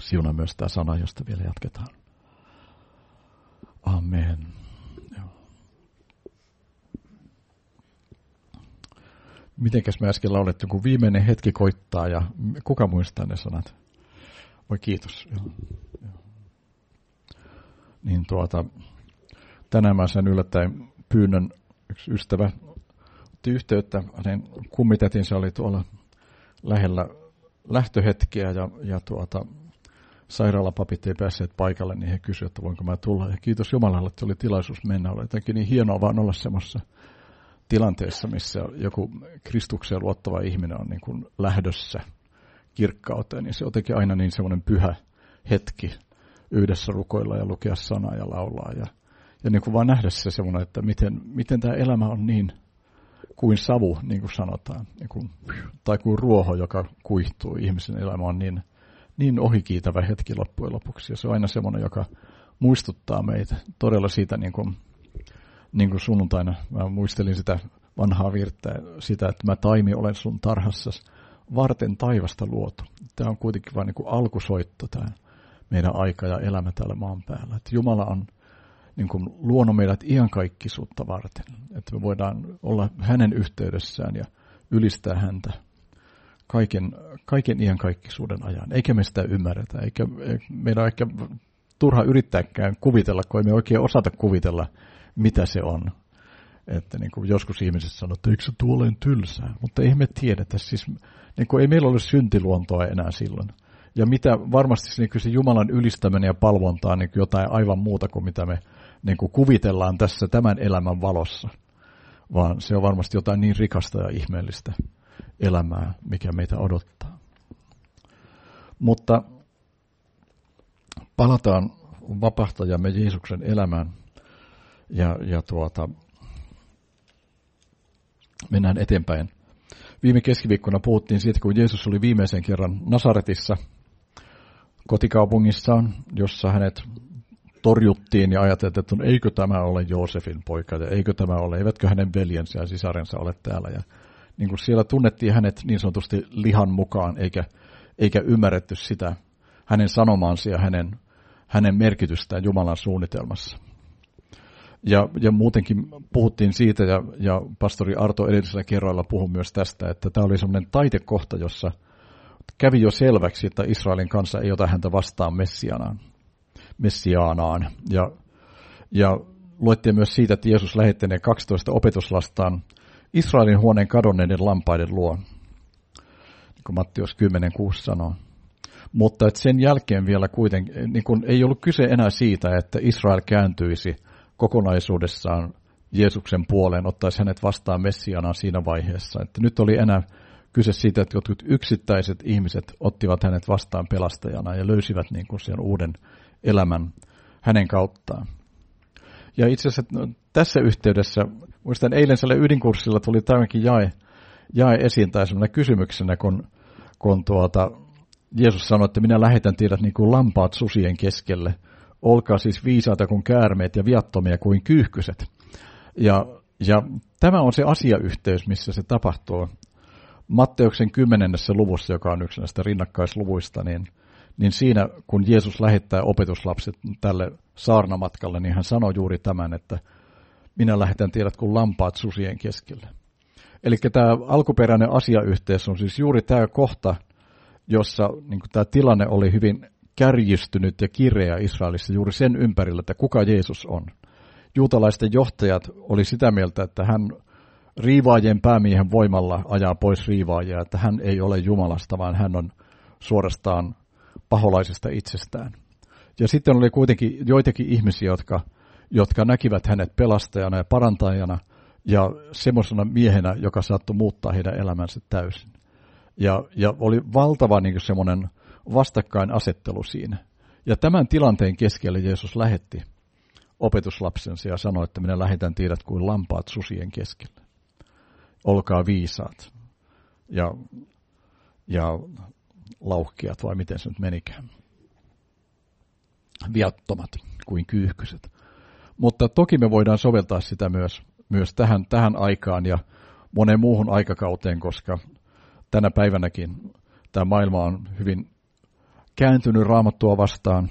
siunaa myös tämä sana, josta vielä jatketaan. Amen. Joo. Mitenkäs me äsken laulettiin, kun viimeinen hetki koittaa ja kuka muistaa ne sanat? Voi kiitos. Joo. Niin tänään mä sain yllättäen pyynnön, yksi ystävä otti yhteyttä, hänen kummitätinsä oli tuolla lähellä lähtöhetkeä ja sairaalapapit ei päässeet paikalle, niin he kysyivät, että voinko mä tulla. Ja kiitos Jumalalle, että oli tilaisuus mennä. Oli jotenkin niin hienoa vaan olla semmoisessa tilanteessa, missä joku Kristukseen luottava ihminen on niin kuin lähdössä kirkkauteen. Niin se on jotenkin aina niin semmoinen pyhä hetki yhdessä rukoilla ja lukea sanaa ja laulaa. Ja niin kuin vaan nähdä se semmoinen, että miten tämä elämä on niin kuin savu, niin kuin sanotaan. Tai kuin ruoho, joka kuihtuu. Ihmisen elämä on niin ohikiitävä hetki loppujen lopuksi. Ja se on aina semmoinen, joka muistuttaa meitä todella siitä, niin kuin sunnuntaina. Mä muistelin sitä vanhaa virttä, sitä, että mä taimi olen sun tarhassasi varten taivasta luotu. Tämä on kuitenkin vain niin kuin alkusoitto, tämä meidän aika ja elämä täällä maan päällä. Että Jumala on niin kuin luonut meidät iankaikkisuutta varten. Että me voidaan olla hänen yhteydessään ja ylistää häntä kaiken iankaikkisuuden ajan. Eikä me sitä ymmärretä. Eikä meidän ehkä turha yrittääkään kuvitella, kun ei me oikein osata kuvitella, mitä se on. Että niin kuin joskus ihmiset sanoo, että eikö se tuo ole tylsää? Mutta ei me tiedetä. Siis, niin kuin ei meillä ole syntiluontoa enää silloin. Ja mitä varmasti niin se Jumalan ylistäminen ja palvonta on niin jotain aivan muuta kuin mitä me niin kuin kuvitellaan tässä tämän elämän valossa. Vaan se on varmasti jotain niin rikasta ja ihmeellistä elämää, mikä meitä odottaa. Mutta palataan vapahtajamme Jeesuksen elämään ja mennään eteenpäin. Viime keskiviikkona puhuttiin siitä, kun Jeesus oli viimeisen kerran Nasaretissa kotikaupungissaan, jossa hänet torjuttiin ja ajateltiin, että eikö tämä ole Joosefin poika ja eikö tämä ole, eivätkö hänen veljensä ja sisarensa ole täällä. Ja niin kuin siellä tunnettiin hänet niin sanotusti lihan mukaan, eikä ymmärretty sitä hänen sanomaansa ja hänen merkitystään Jumalan suunnitelmassa. Ja muutenkin puhuttiin siitä, ja pastori Arto edellisellä kerralla puhui myös tästä, että tämä oli semmoinen taitekohta, jossa kävi jo selväksi, että Israelin kansa ei ota häntä vastaan messiaanaan. Ja luettiin myös siitä, että Jeesus lähetti ne 12 opetuslastaan Israelin huoneen kadonneiden lampaiden luo, niin kuin Matteus 10:6 sanoo. Mutta että sen jälkeen vielä kuitenkin niin kuin ei ollut kyse enää siitä, että Israel kääntyisi kokonaisuudessaan Jeesuksen puoleen, ottaisi hänet vastaan messiaanaan siinä vaiheessa. Että nyt oli enää kyse siitä, että jotkut yksittäiset ihmiset ottivat hänet vastaan pelastajana ja löysivät niin kuin sen uuden elämän hänen kauttaan. Ja itse asiassa tässä yhteydessä, muistan eilen siellä ydinkurssilla tuli tämäkin jae esiin tai sellainen kysymyksenä, kun Jeesus sanoi, että minä lähetän teidät niin kuin lampaat susien keskelle. Olkaa siis viisaita kuin käärmeet ja viattomia kuin kyyhkyset. Ja tämä on se asiayhteys, missä se tapahtuu. Matteuksen 10. luvussa, joka on yksi näistä rinnakkaisluvuista, niin siinä kun Jeesus lähettää opetuslapset tälle saarnamatkalle, niin hän sanoo juuri tämän, että minä lähetän teidät kuin lampaat susien keskelle. Eli tämä alkuperäinen asiayhteys on siis juuri tämä kohta, jossa niin tämä tilanne oli hyvin kärjistynyt ja kireä Israelissa juuri sen ympärillä, että kuka Jeesus on. Juutalaisten johtajat oli sitä mieltä, että hän riivaajien päämiehen voimalla ajaa pois riivaajia, että hän ei ole Jumalasta, vaan hän on suorastaan paholaisesta itsestään. Ja sitten oli kuitenkin joitakin ihmisiä, jotka näkivät hänet pelastajana ja parantajana ja semmoisena miehenä, joka saattoi muuttaa heidän elämänsä täysin. Ja oli valtava niin kuin semmoinen vastakkainasettelu siinä. Ja tämän tilanteen keskelle Jeesus lähetti opetuslapsensa ja sanoi, että minä lähetän teidät kuin lampaat susien keskelle. Olkaa viisaat ja lauhkeat, vai miten se nyt menikään. Viattomat kuin kyyhkyset. Mutta toki me voidaan soveltaa sitä myös tähän aikaan ja moneen muuhun aikakauteen, koska tänä päivänäkin tämä maailma on hyvin kääntynyt Raamattua vastaan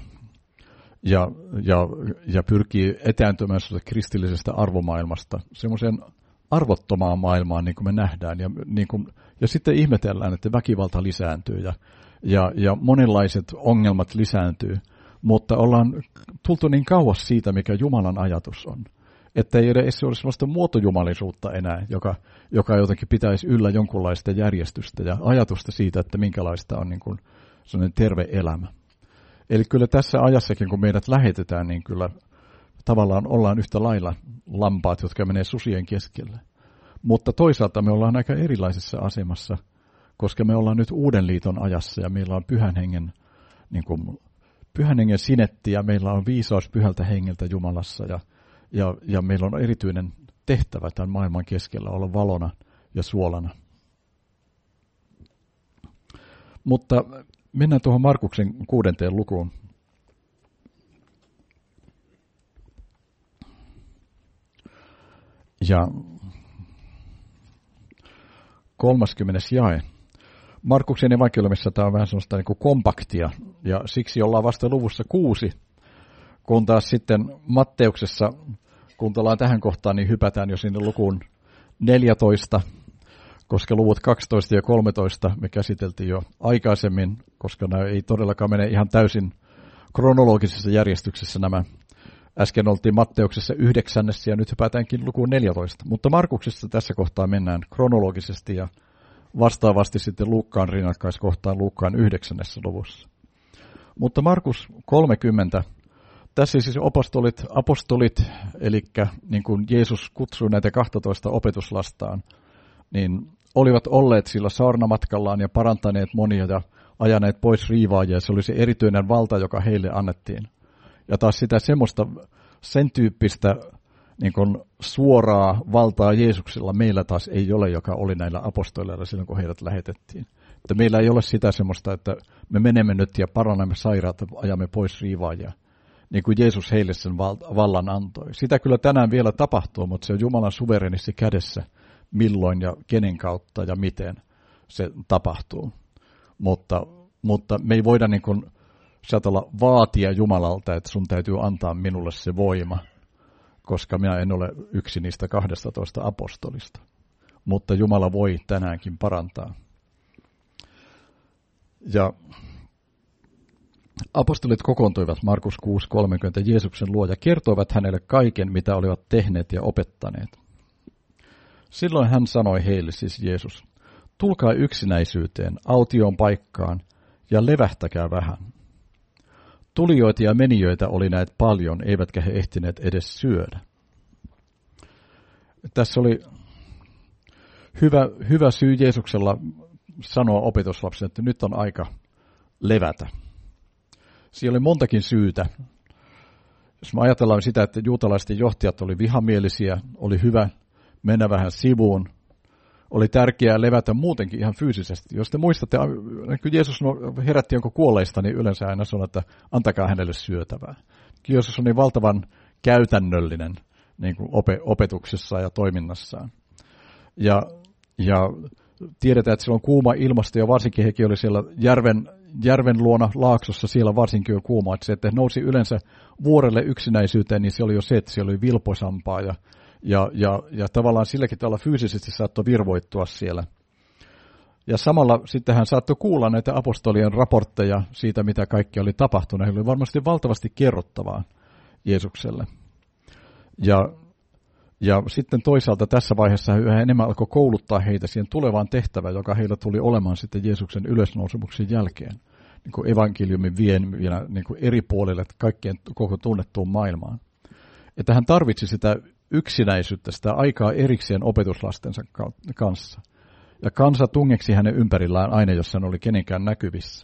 ja pyrkii etääntymään kristillisestä arvomaailmasta semmoiseen arvottomaan maailmaan, niin kuin me nähdään. Ja sitten ihmetellään, että väkivalta lisääntyy ja monenlaiset ongelmat lisääntyy, mutta ollaan tultu niin kauas siitä, mikä Jumalan ajatus on. Että ei edes ole sellaista muotojumalisuutta enää, joka jotenkin pitäisi yllä jonkunlaista järjestystä ja ajatusta siitä, että minkälaista on niin kuin sellainen terve elämä. Eli kyllä tässä ajassakin, kun meidät lähetetään, niin kyllä tavallaan ollaan yhtä lailla lampaat, jotka menee susien keskelle. Mutta toisaalta me ollaan aika erilaisessa asemassa, koska me ollaan nyt uuden liiton ajassa ja meillä on pyhän hengen sinetti ja meillä on viisaus pyhältä hengeltä Jumalassa ja meillä on erityinen tehtävä tämän maailman keskellä olla valona ja suolana. Mutta mennään tuohon Markuksen 6. lukuun. Ja 30. jae. Markuksen evankeliumissa tämä on vähän sellaista niin kuin kompaktia, ja siksi ollaan vasta luvussa 6, kun taas sitten Matteuksessa, kun tullaan tähän kohtaan, niin hypätään jo sinne lukuun 14, koska luvut 12 ja 13 me käsiteltiin jo aikaisemmin, koska nämä ei todellakaan mene ihan täysin kronologisessa järjestyksessä nämä. Äsken oltiin Matteuksessa 9. ja nyt hypätäänkin lukuun 14. Mutta Markuksessa tässä kohtaa mennään kronologisesti ja vastaavasti sitten Luukkaan rinnakkaiskohtaan Luukkaan 9. luvussa. Mutta Markus 30, tässä siis apostolit, eli niin kuin Jeesus kutsui näitä 12 opetuslastaan, niin olivat olleet sillä saarnamatkallaan ja parantaneet monia ja ajaneet pois riivaajia. Se oli se erityinen valta, joka heille annettiin. Ja taas sitä sen tyyppistä niin kuin suoraa valtaa Jeesuksella meillä taas ei ole, joka oli näillä apostoleilla silloin, kun heidät lähetettiin. Että meillä ei ole sitä semmoista, että me menemme nyt ja parannamme sairaat ja ajamme pois riivaajia, niin kuin Jeesus heille sen vallan antoi. Sitä kyllä tänään vielä tapahtuu, mutta se on Jumalan suverenissa kädessä, milloin ja kenen kautta ja miten se tapahtuu. Mutta me ei voida niin kuin vaatia Jumalalta, että sun täytyy antaa minulle se voima, koska minä en ole yksi niistä 12 apostolista. Mutta Jumala voi tänäänkin parantaa. Ja apostolit kokoontuivat Markus 6.30 Jeesuksen luo ja kertoivat hänelle kaiken, mitä olivat tehneet ja opettaneet. Silloin hän sanoi heille, siis Jeesus, tulkaa yksinäisyyteen, autioon paikkaan ja levähtäkää vähän. Tulijoita ja menijöitä oli näet paljon, eivätkä he ehtineet edes syödä. Tässä oli hyvä syy Jeesuksella sanoa opetuslapsille, että nyt on aika levätä. Siellä oli montakin syytä. Jos me ajatellaan sitä, että juutalaisten johtajat oli vihamielisiä, oli hyvä mennä vähän sivuun, oli tärkeää levätä muutenkin ihan fyysisesti. Jos te muistatte, kun Jeesus herätti jonkun kuolleista, niin yleensä aina sanoi, että antakaa hänelle syötävää. Jeesus on niin valtavan käytännöllinen niin kuin opetuksessa ja toiminnassaan. Ja tiedetään, että siellä on kuuma ilmasto, ja varsinkin hekin oli siellä järven luona laaksossa, siellä varsinkin on kuuma. Että se, että nousi yleensä vuorelle yksinäisyyteen, niin se oli jo se, että siellä oli vilpoisampaa, ja tavallaan silläkin tavalla fyysisesti saattoi virvoittua siellä. Ja samalla sitten hän saattoi kuulla näitä apostolien raportteja siitä, mitä kaikki oli tapahtunut. Heillä oli varmasti valtavasti kerrottavaa Jeesukselle. Ja sitten toisaalta tässä vaiheessa yhä enemmän alkoi kouluttaa heitä siihen tulevaan tehtävään, joka heillä tuli olemaan sitten Jeesuksen ylösnousemuksen jälkeen. Niin kuin evankeliumin vien vielä niin kuin eri puolille kaikkien koko tunnettuun maailmaan. Että hän tarvitsi sitä yksinäisyyttä, sitä aikaa erikseen opetuslastensa kanssa. Ja kansa tungeksi hänen ympärillään aina, jos hän oli kenenkään näkyvissä.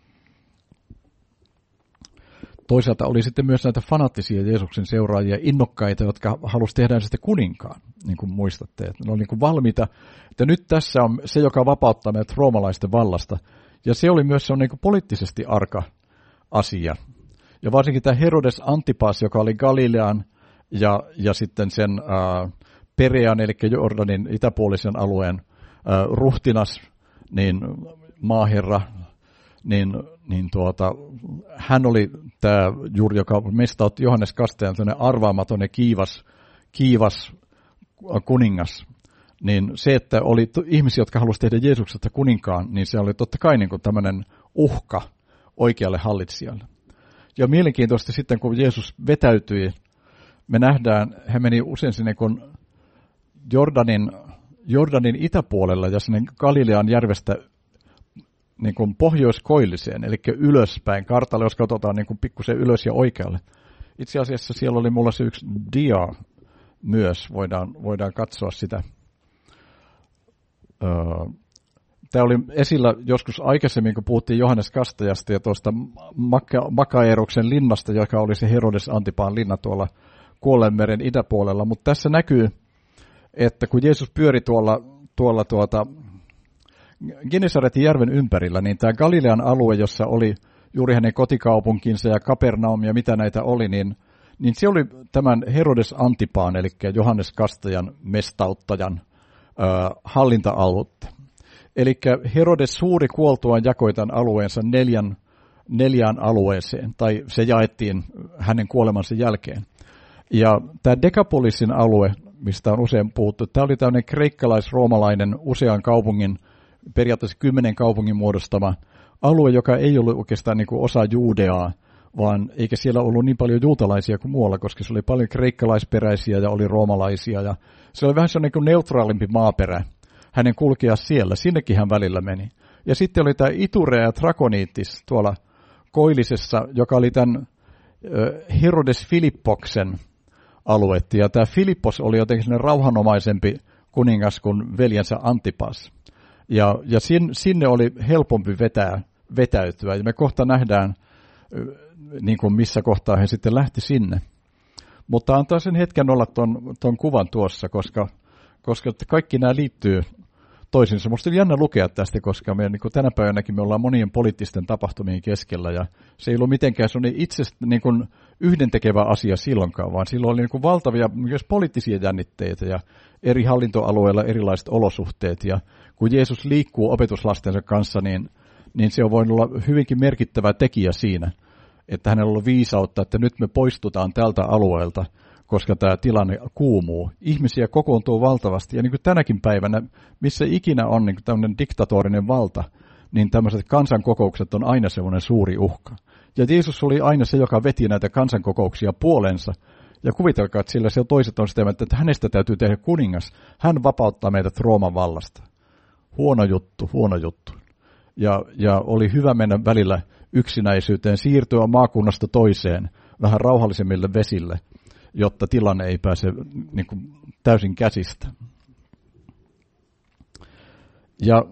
Toisaalta oli sitten myös näitä fanaattisia Jeesuksen seuraajia, innokkaita, jotka halusivat tehdä sitä kuninkaan, niin kuin muistatte. Että ne oli niin kuin valmiita, että nyt tässä on se, joka vapauttaa meidät roomalaisten vallasta. Ja se oli myös se on niin kuin poliittisesti arka asia. Ja varsinkin tämä Herodes Antipas, joka oli Galilean ja sitten sen Perean, eli Jordanin itäpuolisen alueen ruhtinas, niin maaherra, niin hän oli tämä juuri, joka mestautti Johannes Kastajan, sellainen arvaamaton ja kiivas kuningas. Niin se, että oli ihmisiä, jotka halusivat tehdä Jeesuksesta kuninkaan, niin se oli totta kai niin kuin tämmöinen uhka oikealle hallitsijalle. Ja mielenkiintoista sitten, kun Jeesus vetäytyi, me nähdään, hän meni usein sinne kun Jordanin itäpuolella ja sinne Galilean järvestä niin kuin pohjoiskoilliseen, eli ylöspäin kartalle, jos katsotaan niin kuin pikkusen ylös ja oikealle. Itse asiassa siellä oli mulla se yksi dia myös, voidaan katsoa sitä. Tämä oli esillä joskus aikaisemmin, kun puhuttiin Johannes Kastajasta ja tuosta Makaeroksen linnasta, joka oli se Herodes Antipaan linna tuolla Kuolleanmeren itäpuolella. Mutta tässä näkyy, että kun Jeesus pyöri tuolla Genesaretin järven ympärillä, niin tämä Galilean alue, jossa oli juuri hänen kotikaupunkinsa ja Kapernaum ja mitä näitä oli, niin se oli tämän Herodes Antipaan, eli Johannes Kastajan mestauttajan hallinta-aluetta. Eli Herodes suuri kuoltuaan jakoi tämän alueensa neljään alueeseen, tai se jaettiin hänen kuolemansa jälkeen. Ja tämä Dekapolisin alue, mistä on usein puhuttu, tämä oli tämmöinen kreikkalais-roomalainen usean kaupungin, periaatteessa 10 kaupungin muodostama alue, joka ei ollut oikeastaan niin kuin osa Juudeaa, vaan eikä siellä ollut niin paljon juutalaisia kuin muualla, koska se oli paljon kreikkalaisperäisiä ja oli roomalaisia. Ja se oli vähän sellainen kuin neutraalimpi maaperä hänen kulkea siellä. Sinnekin hän välillä meni. Ja sitten oli tämä Iturea ja Trakoniitis tuolla koillisessa, joka oli tämän Herodes Filippoksen aluetti. Ja tämä Filippos oli jotenkin sellainen rauhanomaisempi kuningas kuin veljensä Antipas. Ja sinne oli helpompi vetäytyä. Ja me kohta nähdään, niin kuin missä kohtaa he sitten lähti sinne. Mutta antaa sen hetken olla tuon kuvan tuossa, koska kaikki nämä liittyy toisiinsa. Minusta oli jännä lukea tästä, koska me niin kuin tänä päivänäkin me ollaan monien poliittisten tapahtumien keskellä, ja se ei ollut mitenkään itsestä niin kuin yhdentekevä asia silloinkaan, vaan silloin oli niin kuin valtavia myös poliittisia jännitteitä ja eri hallintoalueilla erilaiset olosuhteet, ja kun Jeesus liikkuu opetuslastensa kanssa, niin se on voinut olla hyvinkin merkittävä tekijä siinä, että hänellä on ollut viisautta, että nyt me poistutaan tältä alueelta, koska tämä tilanne kuumuu. Ihmisiä kokoontuu valtavasti, ja niin kuin tänäkin päivänä, missä ikinä on niin kuin tämmöinen diktatorinen valta, niin tämmöiset kansankokoukset on aina semmoinen suuri uhka. Ja Jeesus oli aina se, joka veti näitä kansankokouksia puolensa, ja kuvitelkaa, että sillä toiset on sitä, että hänestä täytyy tehdä kuningas. Hän vapauttaa meidät Rooman vallasta. Huono juttu. Ja oli hyvä mennä välillä yksinäisyyteen, siirtyä maakunnasta toiseen, vähän rauhallisemmille vesille, jotta tilanne ei pääse niin kuin täysin käsistä. Ja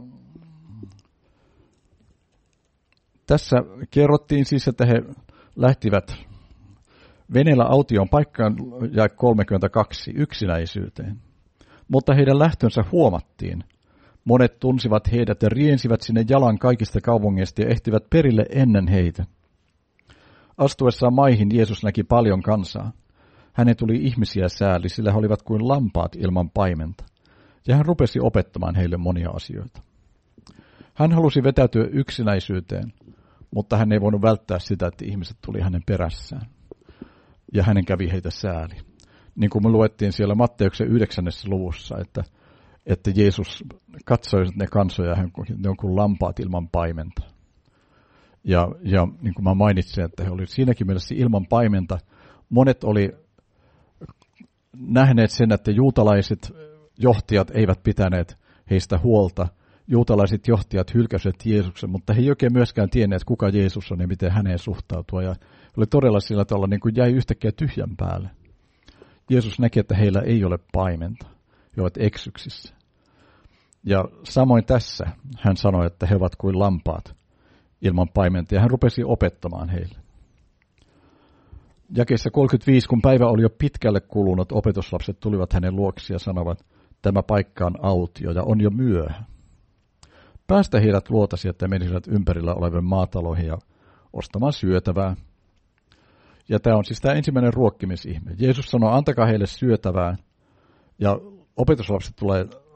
tässä kerrottiin siis, että he lähtivät veneellä autioon paikkaan ja 32 yksinäisyyteen. Mutta heidän lähtönsä huomattiin. Monet tunsivat heidät ja riensivät sinne jalan kaikista kaupungeista ja ehtivät perille ennen heitä. Astuessaan maihin Jeesus näki paljon kansaa. Hänen tuli ihmisiä sääli, sillä he olivat kuin lampaat ilman paimenta. Ja hän rupesi opettamaan heille monia asioita. Hän halusi vetäytyä yksinäisyyteen, mutta hän ei voinut välttää sitä, että ihmiset tuli hänen perässään. Ja hänen kävi heitä sääli. Niin kuin me luettiin siellä Matteuksen 9. luvussa, että Jeesus katsoi ne kansoja, ne on kuin lampaat ilman paimenta. Ja niin kuin mä mainitsin, että he olivat siinäkin mielessä ilman paimenta. Monet oli nähneet sen, että juutalaiset johtajat eivät pitäneet heistä huolta. Juutalaiset johtajat hylkäsivät Jeesuksen, mutta he ei oikein myöskään tienneet, kuka Jeesus on ja miten häneen suhtautua. Ja oli todella sillä tavalla, niin kuin jäi yhtäkkiä tyhjän päälle. Jeesus näki, että heillä ei ole paimenta. He ovat eksyksissä. Ja samoin tässä hän sanoi, että he ovat kuin lampaat ilman paimenta. Ja hän rupesi opettamaan heille. Jakeessa 35, kun päivä oli jo pitkälle kulunut, opetuslapset tulivat hänen luoksi ja sanovat, tämä paikka on autio ja on jo myöhä. Päästä heidät luotasi, että menisivät ympärillä olevan maataloihin ja ostamaan syötävää. Ja tämä on siis tämä ensimmäinen ruokkimisihme. Jeesus sanoi, antakaa heille syötävää. Ja opetuslapset tulee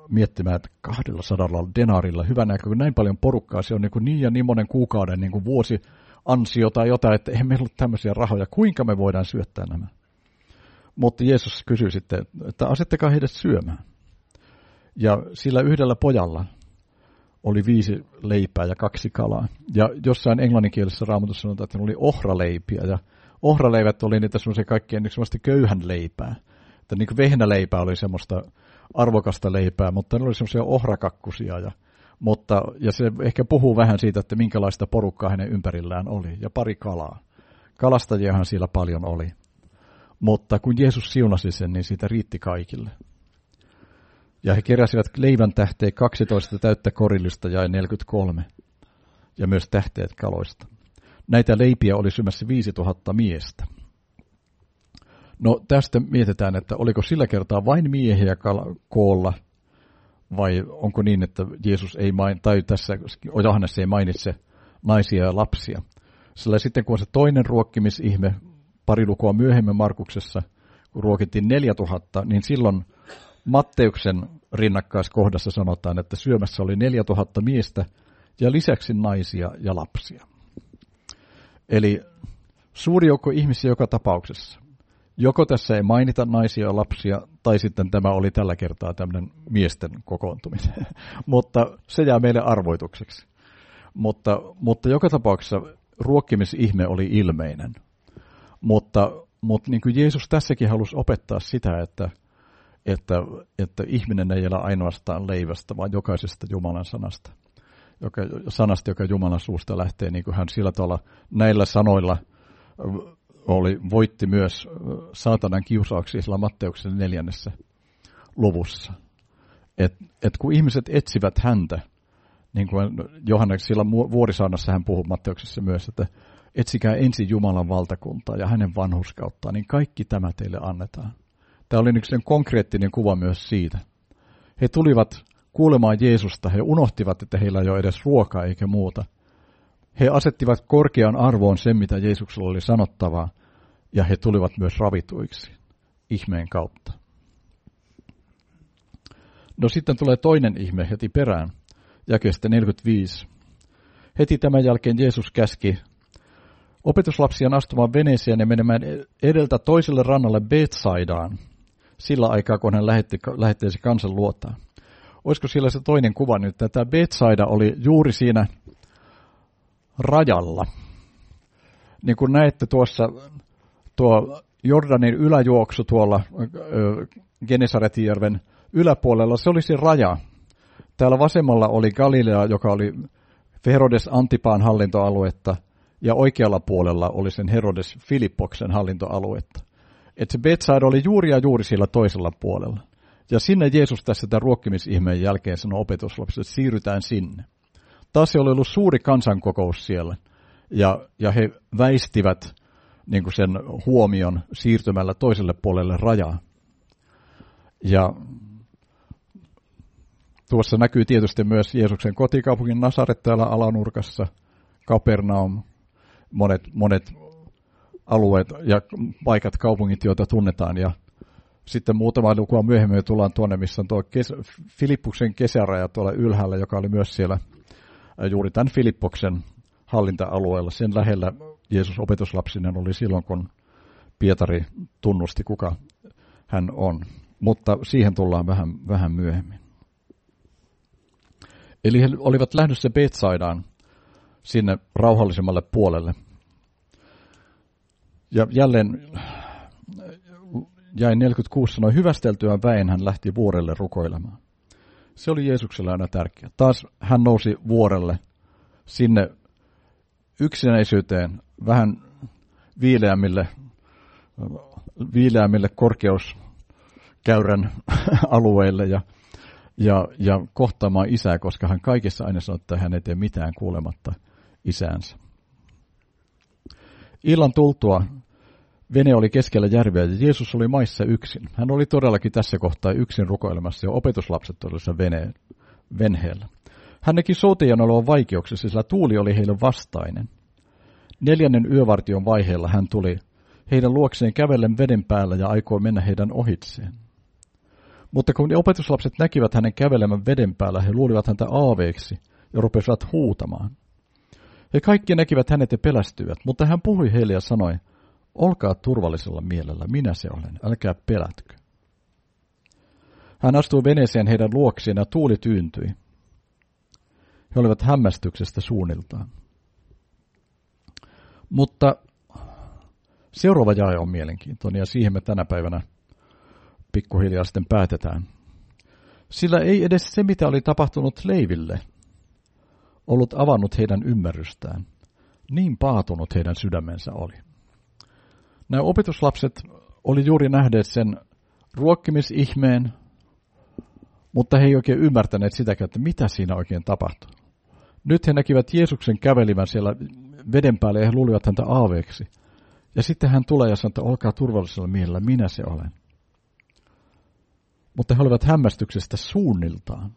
miettimään, että 200 denaarilla, hyvänä, kun näin paljon porukkaa, se on niin ja niin monen kuukauden niin vuosiansio tai jotain, että eihän meillä ole tämmöisiä rahoja, kuinka me voidaan syöttää nämä. Mutta Jeesus kysyi sitten, että asettakaa heidät syömään. Ja sillä yhdellä pojalla oli 5 leipää ja 2 kalaa. Ja jossain englanninkielisessä raamatussa sanotaan, että ne oli ohraleipiä. Ja ohraleivät oli niitä semmoisia kaikkein semmoista köyhän leipää. Että niin kuin vehnäleipä oli semmoista arvokasta leipää, mutta ne oli semmoisia ohrakakkusia. Ja se ehkä puhuu vähän siitä, että minkälaista porukkaa hänen ympärillään oli. Ja 2 kalaa. Kalastajiahan siellä paljon oli. Mutta kun Jeesus siunasi sen, niin siitä riitti kaikille. Ja he keräsivät leivän tähteet 12 täyttä korillista ja 43. Ja myös tähteet kaloista. Näitä leipiä oli syömässä 5000 miestä. No tästä mietitään, että oliko sillä kertaa vain miehiä koolla, vai onko niin, että Jeesus ei tai tässä Johannes ei mainitse naisia ja lapsia. Sillä sitten kun on se toinen ruokkimisihme, 2 lukua myöhemmin Markuksessa, kun ruokittiin 4000, niin silloin Matteuksen rinnakkaiskohdassa sanotaan, että syömässä oli 4000 miestä ja lisäksi naisia ja lapsia. Eli suuri joukko ihmisiä joka tapauksessa. Joko tässä ei mainita naisia ja lapsia, tai sitten tämä oli tällä kertaa tämmöinen miesten kokoontuminen. Mutta se jää meille arvoitukseksi. Mutta joka tapauksessa ruokkimisihme oli ilmeinen. Mutta niin kuin Jeesus tässäkin halusi opettaa sitä, että ihminen ei elä ainoastaan leivästä, vaan jokaisesta Jumalan sanasta. Joka Jumalan suusta lähtee, niin kuin hän sillä tavalla näillä sanoilla voitti myös saatanan kiusauksia sillä Matteuksen 4. luvussa. Et kun ihmiset etsivät häntä, niin kuin Johannes sillä vuorisaarnassa hän puhuu Matteuksessa myös, että etsikää ensin Jumalan valtakuntaa ja hänen vanhurskauttaan, niin kaikki tämä teille annetaan. Tämä oli yksi konkreettinen kuva myös siitä. He tulivat kuulemaan Jeesusta, he unohtivat, että heillä ei ole edes ruokaa eikä muuta. He asettivat korkean arvoon sen, mitä Jeesuksella oli sanottavaa, ja he tulivat myös ravituiksi ihmeen kautta. No sitten tulee toinen ihme heti perään, jakeesta 45. Heti tämän jälkeen Jeesus käski opetuslapsien astumaan veneeseen ja menemään edeltä toiselle rannalle Betsaidaan, sillä aikaa, kun hän lähettäisi kansan luotaan. Olisiko siellä se toinen kuva nyt, että tämä Betsaida oli juuri siinä rajalla. Niin kuin näette tuo Jordanin yläjuoksu tuolla Genesaretjärven yläpuolella, se oli se raja. Täällä vasemmalla oli Galilea, joka oli Herodes Antipaan hallintoaluetta, ja oikealla puolella oli sen Herodes Filippoksen hallintoaluetta. Että se Betsaida oli juuri sillä toisella puolella. Ja sinne Jeesus tässä tämän ruokkimisihmeen jälkeen sanoi opetuslapsille, että siirrytään sinne. Taas oli ollut suuri kansankokous siellä, ja he väistivät niin kuin sen huomion siirtymällä toiselle puolelle rajaa. Ja tuossa näkyy tietysti myös Jeesuksen kotikaupungin Nasaret täällä alanurkassa, Kapernaum, monet alueet ja paikat, kaupungit, joita tunnetaan. Ja sitten muutama lukua myöhemmin tullaan tuonne, missä on tuo Filippuksen kesäraja tuolla ylhäällä, joka oli myös siellä juuri tämän Filippoksen hallinta-alueella. Sen lähellä Jeesus opetuslapsinen oli silloin, kun Pietari tunnusti, kuka hän on. Mutta siihen tullaan vähän myöhemmin. Eli he olivat lähdössä Betsaidaan sinne rauhallisemmalle puolelle. Ja jälleen jäi 46 sanoi, hyvästeltyään väen hän lähti vuorelle rukoilemaan. Se oli Jeesukselle aina tärkeää. Taas hän nousi vuorelle sinne yksinäisyyteen, vähän viileämmille korkeuskäyrän alueille ja kohtaamaan isää, koska hän kaikessa aina sanoi, että hän ei tee mitään kuulematta isäänsä. Illan tultua vene oli keskellä järveä ja Jeesus oli maissa yksin. Hän oli todellakin tässä kohtaa yksin rukoilemassa ja opetuslapset olivat venheellä. Hän näki soutien oloa vaikeuksissa, sillä tuuli oli heille vastainen. 4. yövartion vaiheella hän tuli heidän luokseen kävellen veden päällä ja aikoi mennä heidän ohitseen. Mutta kun ne opetuslapset näkivät hänen kävelemän veden päällä, he luulivat häntä aaveeksi ja rupesivat huutamaan. He kaikki näkivät hänet ja pelästyivät, mutta hän puhui heille ja sanoi, olkaa turvallisella mielellä, minä se olen, älkää pelätkö. Hän astui veneeseen heidän luokseen ja tuuli tyyntyi. He olivat hämmästyksestä suunniltaan. Mutta seuraava jae on mielenkiintoinen ja siihen me tänä päivänä pikkuhiljaa sitten päätetään. Sillä ei edes se, mitä oli tapahtunut Leiville, ollut avannut heidän ymmärrystään. Niin paatunut heidän sydämensä oli. Nämä opetuslapset oli juuri nähneet sen ruokkimisihmeen, mutta he ei oikein ymmärtäneet sitäkään, että mitä siinä oikein tapahtui. Nyt he näkivät Jeesuksen kävelivän siellä veden päälle ja he luulivat häntä aaveeksi. Ja sitten hän tulee ja sanoo, että olkaa turvallisella mielellä, minä se olen. Mutta he olivat hämmästyksestä suunniltaan.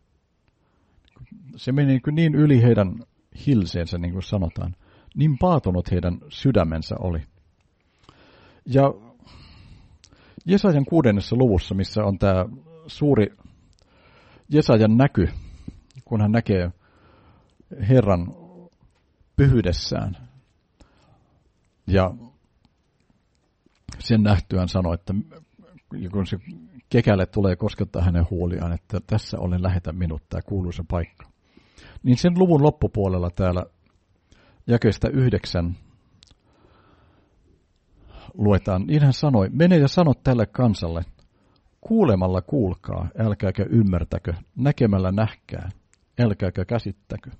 Se meni niin yli heidän hilseensä, niin kuin sanotaan. Niin paatunut heidän sydämensä oli. Ja Jesajan 6. luvussa, missä on tämä suuri Jesajan näky, kun hän näkee Herran pyhyydessään. Ja sen nähtyään sanoi, että kun se kekälle tulee koskettaa hänen huoliaan, että tässä olen, lähetä minut, tämä kuuluisa paikka. Niin sen luvun loppupuolella täällä jakeesta 9 luetaan, niin hän sanoi, mene ja sano tälle kansalle, kuulemalla kuulkaa, älkääkä ymmärtäkö, näkemällä nähkää, älkääkä käsittäkö.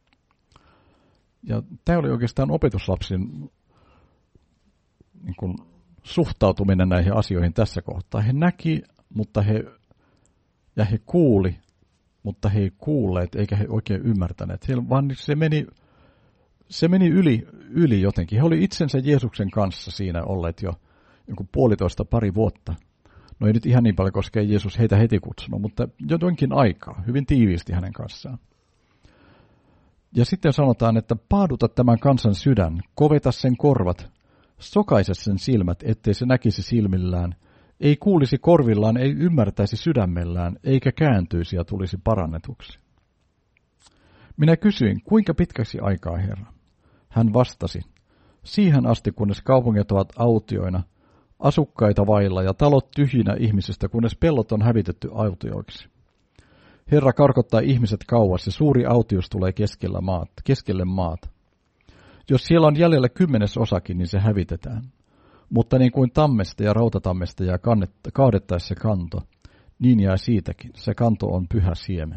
Ja tämä oli oikeastaan opetuslapsin niin kuin suhtautuminen näihin asioihin tässä kohtaa. He näki, mutta he kuuli, mutta he ei kuulleet, eikä he oikein ymmärtäneet. Vaan se meni yli jotenkin. He oli itsensä Jeesuksen kanssa siinä olleet jo jonkun pari vuotta. No ei nyt ihan niin paljon, koska ei Jeesus heitä heti kutsunut, mutta jotenkin aikaa, hyvin tiiviisti hänen kanssaan. Ja sitten sanotaan, että paaduta tämän kansan sydän, koveta sen korvat, sokaise sen silmät, ettei se näkisi silmillään, ei kuulisi korvillaan, ei ymmärtäisi sydämellään, eikä kääntyisi ja tulisi parannetuksi. Minä kysyin, kuinka pitkäksi aikaa, Herra? Hän vastasi, siihen asti, kunnes kaupungit ovat autioina, asukkaita vailla ja talot tyhjinä ihmisistä, kunnes pellot on hävitetty autioiksi. Herra karkottaa ihmiset kauas ja suuri autius tulee keskelle maata. Jos siellä on jäljellä 10%, niin se hävitetään. Mutta niin kuin tammesta ja rautatammesta jää kaadettaessa kanto, niin jää siitäkin. Se kanto on pyhä siemen.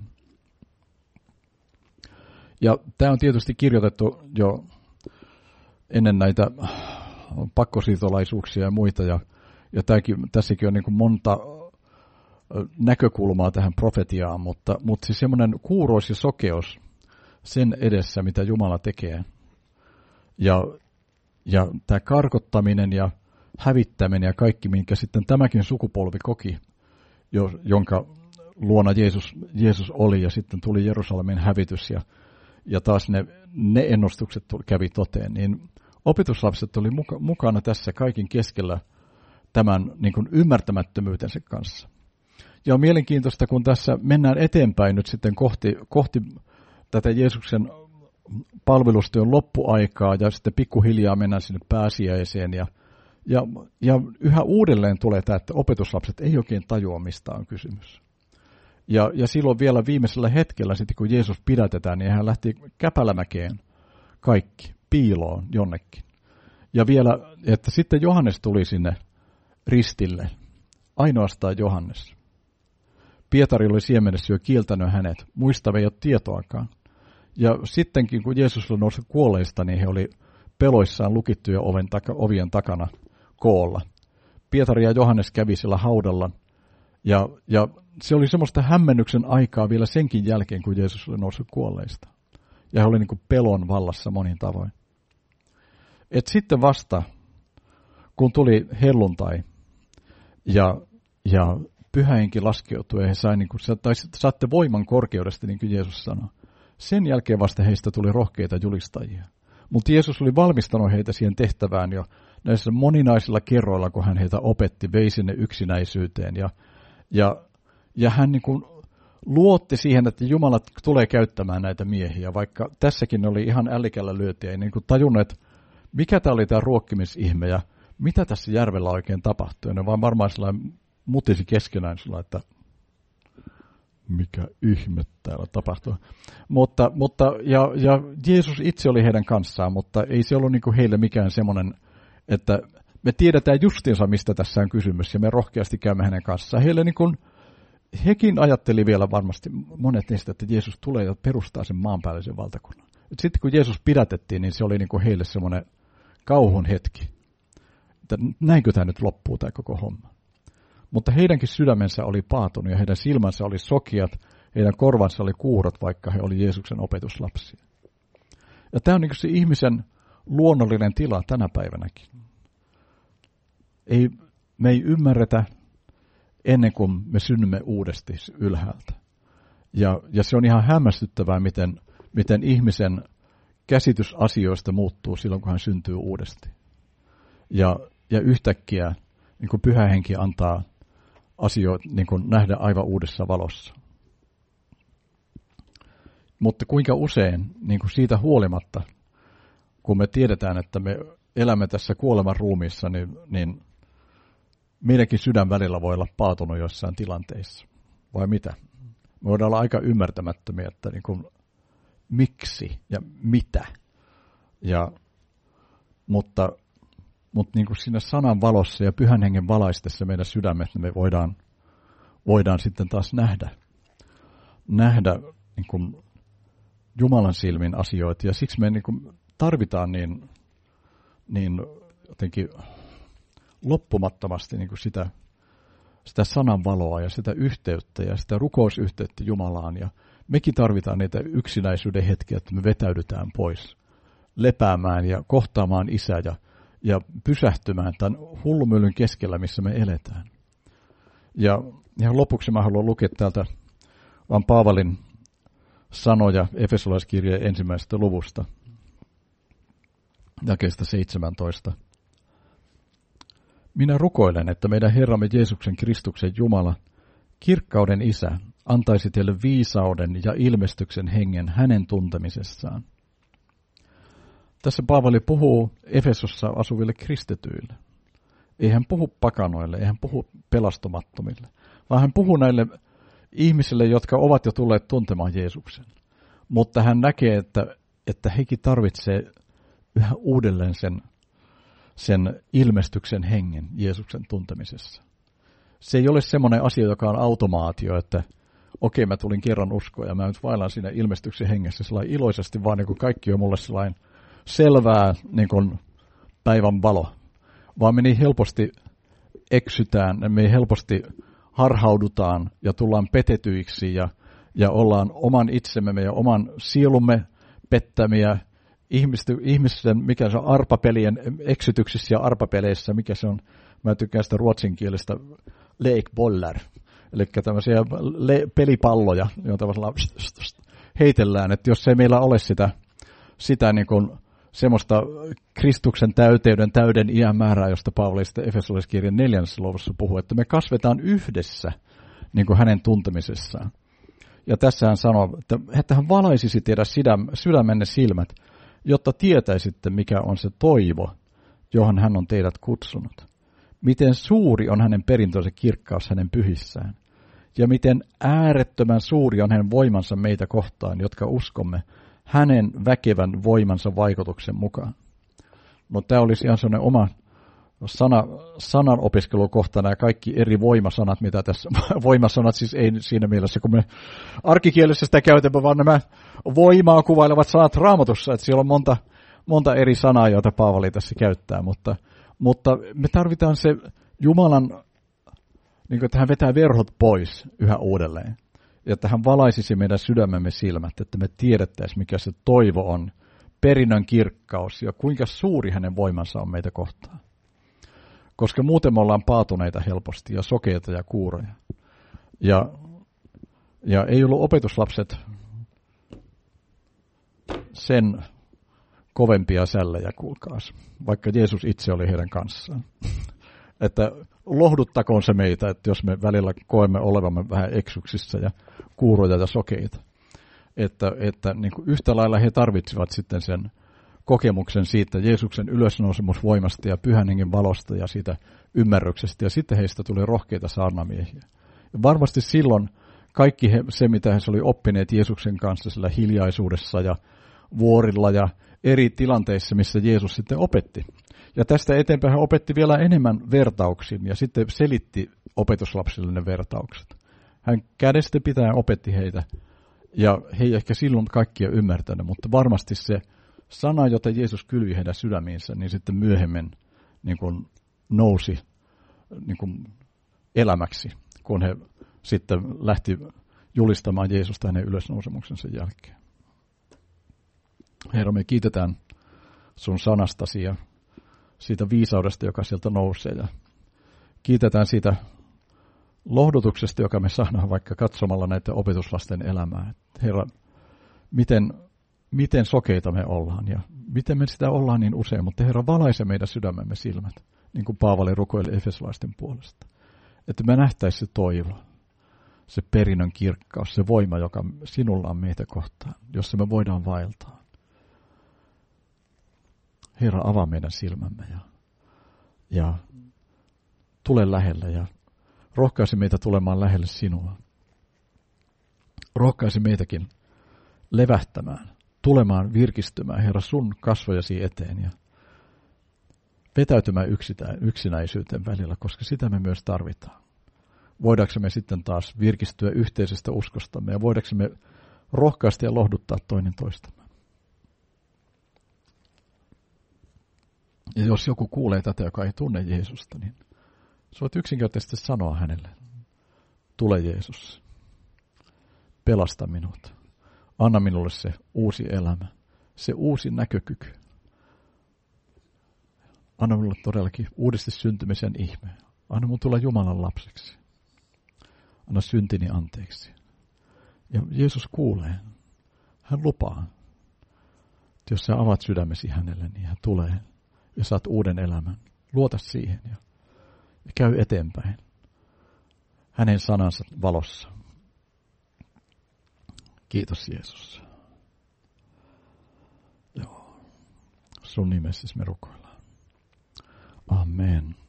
Ja tämä on tietysti kirjoitettu jo ennen näitä pakkosiirtolaisuuksia ja muita. Ja tässäkin on niin kuin monta näkökulmaa tähän profetiaan, mutta siis semmoinen kuurous ja sokeus sen edessä, mitä Jumala tekee. Ja tämä karkottaminen ja hävittäminen ja kaikki, minkä sitten tämäkin sukupolvi koki, jonka luona Jeesus oli, ja sitten tuli Jerusalemin hävitys, ja taas ne ennustukset kävi toteen, niin opetuslapset oli mukana tässä kaikin keskellä tämän niin kuin ymmärtämättömyytensä kanssa. Ja on mielenkiintoista, kun tässä mennään eteenpäin nyt sitten kohti tätä Jeesuksen palvelustyön loppuaikaa ja sitten pikkuhiljaa mennään sinne pääsiäiseen ja yhä uudelleen tulee tämä, että opetuslapset ei oikein tajua, mistä on kysymys. Ja silloin vielä viimeisellä hetkellä, sitten kun Jeesus pidätetään, niin hän lähti Käpälämäkeen kaikki, piiloon jonnekin. Ja vielä, että sitten Johannes tuli sinne ristille, ainoastaan Johannes. Pietari oli siemenessä jo kieltänyt hänet, muista ei ole tietoakaan. Ja sittenkin, kun Jeesus oli noussut kuolleista, niin he oli peloissaan lukittuja ovien takana koolla. Pietari ja Johannes kävi siellä haudalla, ja se oli semmoista hämmennyksen aikaa vielä senkin jälkeen, kun Jeesus oli noussut kuolleista. Ja he oli niin kuin pelon vallassa monin tavoin. Et sitten vasta, kun tuli helluntai, ja Pyhä Henki laskeutui, ja he saatte voiman korkeudesta, niin kuin Jeesus sanoi. Sen jälkeen vasta heistä tuli rohkeita julistajia. Mutta Jeesus oli valmistanut heitä siihen tehtävään jo näissä moninaisilla kerroilla, kun hän heitä opetti, vei sinne yksinäisyyteen ja Ja hän niin kuin luotti siihen, että Jumala tulee käyttämään näitä miehiä, vaikka tässäkin oli ihan ällikällä lyötiä. Ei niin kuin tajunnut, että mikä tämä oli tämä ruokkimisihme ja mitä tässä järvellä oikein tapahtui. Ja ne vaan varmaan sellainen mutisi keskenään sillä, että mikä ihme täällä tapahtui. Ja Jeesus itse oli heidän kanssaan, mutta ei se ollut niin kuin heille mikään semmoinen, että me tiedetään justiinsa, mistä tässä on kysymys, ja me rohkeasti käymme hänen kanssaan. Heille niin kuin, hekin ajatteli vielä varmasti monet niistä, että Jeesus tulee ja perustaa sen maanpäällisen valtakunnan. Et sitten kun Jeesus pidätettiin, niin se oli niin kuin heille semmoinen kauhun hetki. Että näinkö tämä nyt loppuu tämä koko homma. Mutta heidänkin sydämensä oli paatunut ja heidän silmänsä oli sokeat, heidän korvansa oli kuurot, vaikka he olivat Jeesuksen opetuslapsia. Ja tämä on niin kuin se ihmisen luonnollinen tila tänä päivänäkin. Me ei ymmärretä ennen kuin me synnymme uudesti ylhäältä. Ja se on ihan hämmästyttävää, miten ihmisen käsitys asioista muuttuu silloin, kun hän syntyy uudesti. Ja yhtäkkiä niin kuin Pyhä Henki antaa asioita niin kuin nähdä aivan uudessa valossa. Mutta kuinka usein niin kuin siitä huolimatta, kun me tiedetään, että me elämme tässä kuoleman ruumiissa, niin meidänkin sydän välillä voi olla paatunut jossain tilanteissa. Vai mitä? Me voidaan olla aika ymmärtämättömiä, että niin kuin, miksi ja mitä. Mutta niin kuin siinä sanan valossa ja Pyhän Hengen valaistessa meidän sydämet, me voidaan sitten taas nähdä niin kuin Jumalan silmin asioita. Ja siksi me niin kuin tarvitaan niin jotenkin loppumattomasti niin kuin sitä sanan valoa ja sitä yhteyttä ja sitä rukousyhteyttä Jumalaan. Ja mekin tarvitaan niitä yksinäisyyden hetkiä, että me vetäydytään pois lepäämään ja kohtaamaan Isää ja pysähtymään tämän hullumyllyn keskellä, missä me eletään. Ja ihan lopuksi mä haluan lukea täältä vaan Paavalin sanoja Efesolaiskirjeen 1. luvusta, jakeesta 17. Minä rukoilen, että meidän Herramme Jeesuksen Kristuksen Jumala, kirkkauden Isä, antaisi teille viisauden ja ilmestyksen hengen hänen tuntemisessaan. Tässä Paavali puhuu Efesossa asuville kristityille. Ei hän puhu pakanoille, ei hän puhu pelastumattomille, vaan hän puhuu näille ihmisille, jotka ovat jo tulleet tuntemaan Jeesuksen. Mutta hän näkee, että hekin tarvitsee yhä uudelleen sen ilmestyksen hengen Jeesuksen tuntemisessa. Se ei ole semmoinen asia, joka on automaatio, että okei, mä tulin kerran uskoon ja mä nyt vaellan siinä ilmestyksen hengessä sellainen iloisesti, vaan niin kuin kaikki on mulle sellainen selvää niin kuin päivän valo. Vaan me niin helposti eksytään, me helposti harhaudutaan ja tullaan petetyiksi ja ollaan oman itsemme ja oman sielumme pettämiä ihmisten, mikä se on arpapelien eksytyksissä ja arpapeleissä, mikä se on, mä tykkään sitä ruotsinkielistä lekboller, eli tämmöisiä pelipalloja, joita heitellään, että jos ei meillä ole sitä niin kuin semmoista Kristuksen täyden iän määrää, josta Paavali sitten Efesolaiskirjan 4. luvussa puhuu, että me kasvetaan yhdessä niin kuin hänen tuntemisessaan. Ja tässä hän sanoo, että hän valaisisi teidän sydämenne silmät, jotta tietäisitte, mikä on se toivo, johon hän on teidät kutsunut. Miten suuri on hänen perintönsä kirkkaus hänen pyhissään, ja miten äärettömän suuri on hänen voimansa meitä kohtaan, jotka uskomme hänen väkevän voimansa vaikutuksen mukaan. No tämä olisi ihan sellainen oma sananopiskelukohta, nämä kaikki eri voimasanat, mitä tässä, voimasanat siis ei siinä mielessä, kun me arkikielessä sitä käytämme, vaan nämä voimaa kuvailevat sanat Raamatussa, että siellä on monta eri sanaa, joita Paavali tässä käyttää, mutta me tarvitaan se Jumalan, niin kuin, että hän vetää verhot pois yhä uudelleen, ja että hän valaisisi meidän sydämemme silmät, että me tiedettäisiin, mikä se toivo on, perinnön kirkkaus ja kuinka suuri hänen voimansa on meitä kohtaan. Koska muuten me ollaan paatuneita helposti ja sokeita ja kuuroja. Ja ei ollut opetuslapset sen kovempia sällejä, kuulkaas, vaikka Jeesus itse oli heidän kanssaan. että lohduttakoon se meitä, että jos me välillä koemme olevamme vähän eksyksissä ja kuuroja ja sokeita. Että niin kuin yhtä lailla he tarvitsivat sitten sen kokemuksen siitä Jeesuksen ylösnousemusvoimasta ja Pyhän Hengen valosta ja siitä ymmärryksestä. Ja sitten heistä tuli rohkeita saarnamiehiä. Ja varmasti silloin kaikki se, mitä he oli oppineet Jeesuksen kanssa sillä hiljaisuudessa ja vuorilla ja eri tilanteissa, missä Jeesus sitten opetti. Ja tästä eteenpäin hän opetti vielä enemmän vertauksin ja sitten selitti opetuslapsille ne vertaukset. Hän kädestä pitäen opetti heitä ja he ei ehkä silloin kaikkia ymmärtänyt, mutta varmasti se sana, jota Jeesus kylvi heidän sydämiinsä, niin sitten myöhemmin niin kuin nousi niin kuin elämäksi, kun he sitten lähti julistamaan Jeesusta hänen ylösnousemuksensa jälkeen. Herra, me kiitetään sun sanastasi ja siitä viisaudesta, joka sieltä nousee. Ja kiitetään siitä lohdutuksesta, joka me saadaan vaikka katsomalla näitä opetuslasten elämää. Herra, miten sokeita me ollaan ja miten me sitä ollaan niin usein, mutta Herra, valaise meidän sydämemme silmät, niin kuin Paavali rukoili efesolaisten puolesta. Että me nähtäisi se toivo, se perinnön kirkkaus, se voima, joka sinulla on meitä kohtaan, jossa me voidaan vaeltaa. Herra, avaa meidän silmämme ja tule lähelle ja rohkaisi meitä tulemaan lähelle sinua. Rohkaisi meitäkin levähtämään, tulemaan virkistymään, Herra, sun kasvojasi eteen ja vetäytymään yksinäisyyteen välillä, koska sitä me myös tarvitaan. Voidaanko me sitten taas virkistyä yhteisestä uskostamme ja voidaanko me rohkaista ja lohduttaa toinen toistamme. Ja jos joku kuulee tätä, joka ei tunne Jeesusta, niin sä voit yksinkertaisesti sanoa hänelle, tule Jeesus, pelasta minut, anna minulle se uusi elämä, se uusi näkökyky. Anna minulle todellakin uudesti syntymisen ihme. Anna minun tulla Jumalan lapseksi. Anna syntini anteeksi. Ja Jeesus kuulee. Hän lupaa. Että jos sä avaat sydämesi hänelle, niin hän tulee ja saat uuden elämän. Luota siihen ja käy eteenpäin. Hänen sanansa valossa. Kiitos Jeesus. Joo. Sun nimessäsi me rukoillaan. Amen.